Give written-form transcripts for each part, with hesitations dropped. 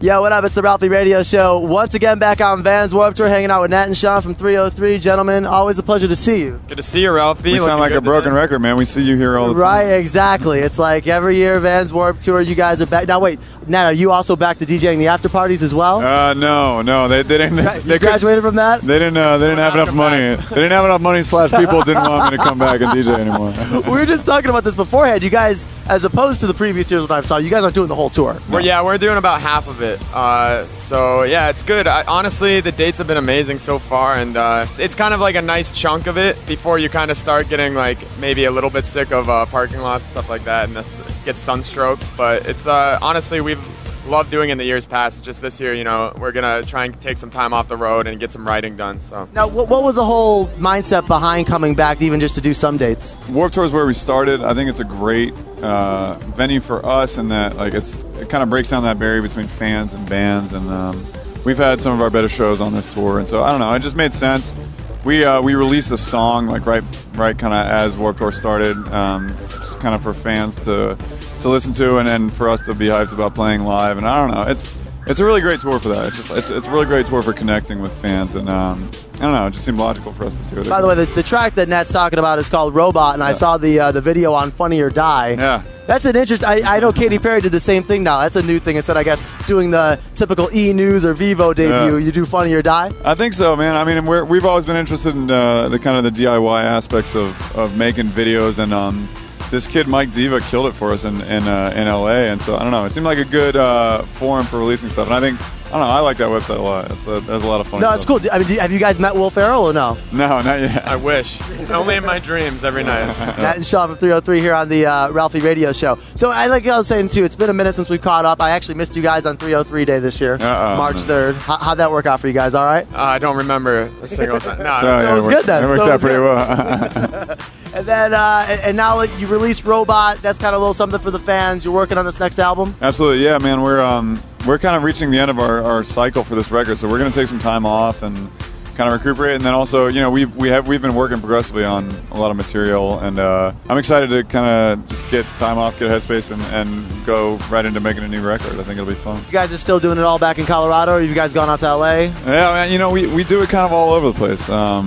Yo, what up? It's the Ralphie Radio Show. Once again, back on Vans Warped Tour, hanging out with Nat and Sean from 303. Gentlemen, always a pleasure to see you. Good to see you, Ralphie. We sound like a broken record, man. We see you here all the time. Right, exactly. It's like every year, Vans Warped Tour, you guys are back. Now, wait, Nat, are you also back to DJing the after parties as well? No. They didn't. You graduated from that? They didn't have enough money. They didn't have enough money. / people didn't want me to come back and DJ anymore. We were just talking about this beforehand. You guys, as opposed to the previous years when I saw you guys aren't doing the whole tour. We're doing about half of it. So yeah, it's good. Honestly, the dates have been amazing so far, and it's kind of like a nice chunk of it before you kind of start getting like maybe a little bit sick of parking lots and stuff like that, and this gets sunstroke. But it's honestly, we've loved doing it in the years past. Just this year, we're gonna try and take some time off the road and get some writing done. So now, what was the whole mindset behind coming back, even just to do some dates? Warped Tour is where we started. I think it's a great venue for us, in that like it kind of breaks down that barrier between fans and bands, and we've had some of our better shows on this tour, and so I don't know, it just made sense. We released a song like right kind of as Warped Tour started, just kind of for fans to listen to, and then for us to be hyped about playing live. And I don't know, it's a really great tour for that. It's a really great tour for connecting with fans, and I don't know, it just seemed logical for us to do it. By the way, the track that Nat's talking about is called Robot, and I saw the video on Funny or Die. Yeah. That's an interest. I know Katy Perry did the same thing now. That's a new thing. Instead, I guess, doing the typical E! News or Vivo debut, you do Funny or Die? I think so, man. I mean, we've always been interested in the kind of the DIY aspects of making videos, and this kid Mike Diva killed it for us in LA, and so I don't know, it seemed like a good forum for releasing stuff, and I like that website a lot. There's a lot of fun. No, it's cool. I mean, have you guys met Will Ferrell or no? No, not yet. I wish. Only in my dreams every night. Nat and Sean from 303 here on the Ralphie Radio Show. So I was saying too, it's been a minute since we've caught up. I actually missed you guys on 303 Day this year, March 3rd. How'd that work out for you guys? All right? I don't remember a single time. No, so it was good then. It worked out pretty well. And then, and now that you released Robot, that's kind of a little something for the fans. You're working on this next album? Absolutely, yeah, man. We're kind of reaching the end of our cycle for this record, so we're going to take some time off and kind of recuperate. And then also, we've been working progressively on a lot of material, and I'm excited to kind of just get time off, get a headspace, and go right into making a new record. I think it'll be fun. You guys are still doing it all back in Colorado, or have you guys gone out to LA? Yeah, man. We do it kind of all over the place.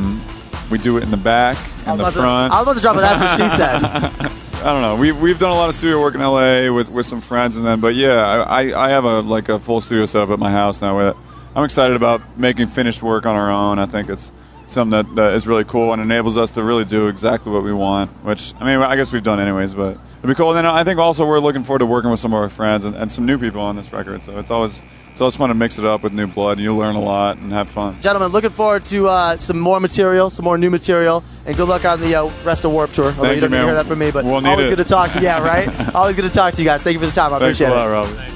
We do it in the back, in the front. I was about to drop it. That's what she said. I don't know. We've done a lot of studio work in LA with some friends, and then, but yeah, I have a full studio set up at my house now. With it, I'm excited about making finished work on our own. I think it's something that is really cool and enables us to really do exactly what we want. Which, I mean, I guess we've done anyways, but it'd be cool. And then I think also we're looking forward to working with some of our friends and some new people on this record. So it's always fun to mix it up with new blood. You learn a lot and have fun. Gentlemen, looking forward to some more material, some more new material, and good luck on the rest of Warped Tour. Although you don't need to hear that from me, but we'll always good to talk to you. Yeah, right? Always good to talk to you guys. Thank you for the time. I appreciate it. Thanks a lot, Robert.